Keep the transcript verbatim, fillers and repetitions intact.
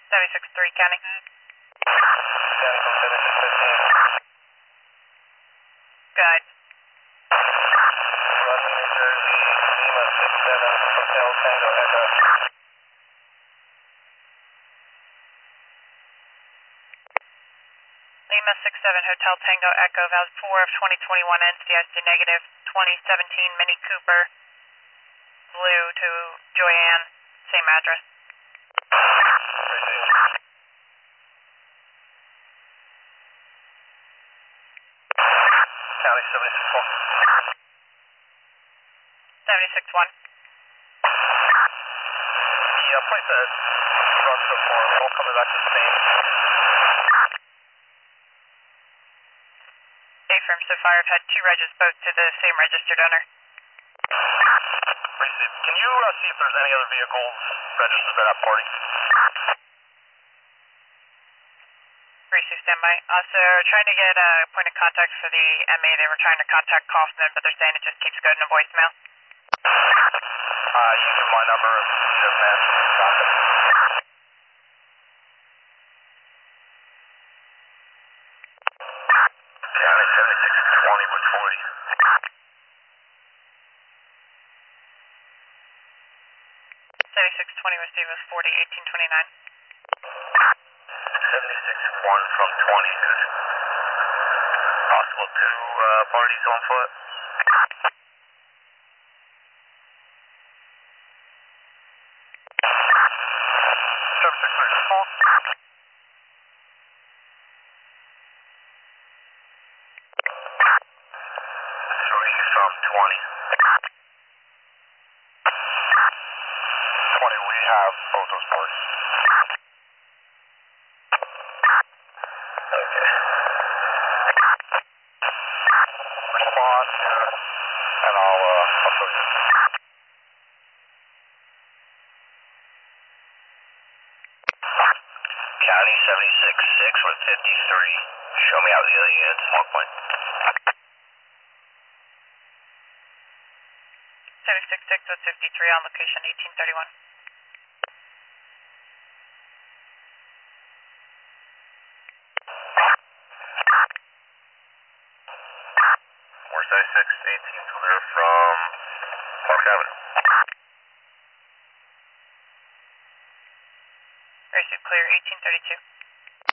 seventy-six three County. County from seventy-six fifteen. Good. Roger, New Jersey, Lima six seven, Hotel Tango Echo. Lima six seven Hotel Tango Echo, valid four of twenty twenty-one N C S to negative twenty seventeen Mini Cooper, blue to Joyanne, same address. Received. County seventy-six one. seventy-six one. The uh, place that runs so far, all coming back to the same. A-firm, so far I've had two regis, both to the same registered owner. Received. Can you uh, see if there's any other vehicles registered to that party? Receive standby. Also, trying to get a point of contact for the M A. They were trying to contact Kaufman, but they're saying it just keeps going to voicemail. Uh, you can my number if he doesn't answer. Contact. County seventy-six twenty with forty. seventy-six twenty was Steve with forty, eighteen twenty-nine. seventy-six one from twenty. Is it possible two uh, parties on foot? seventy-six three, call. three from twenty. twenty, we have both those parties. Okay. Respond here, and I'll, uh, I'll show you. County seventy-six six with fifty-three. Show me out the other units, one point. seventy-six six with fifty-three on location, eighteen thirty-one. four seventy-six, eighteen clear from Park Avenue. Receive clear, eighteen thirty-two.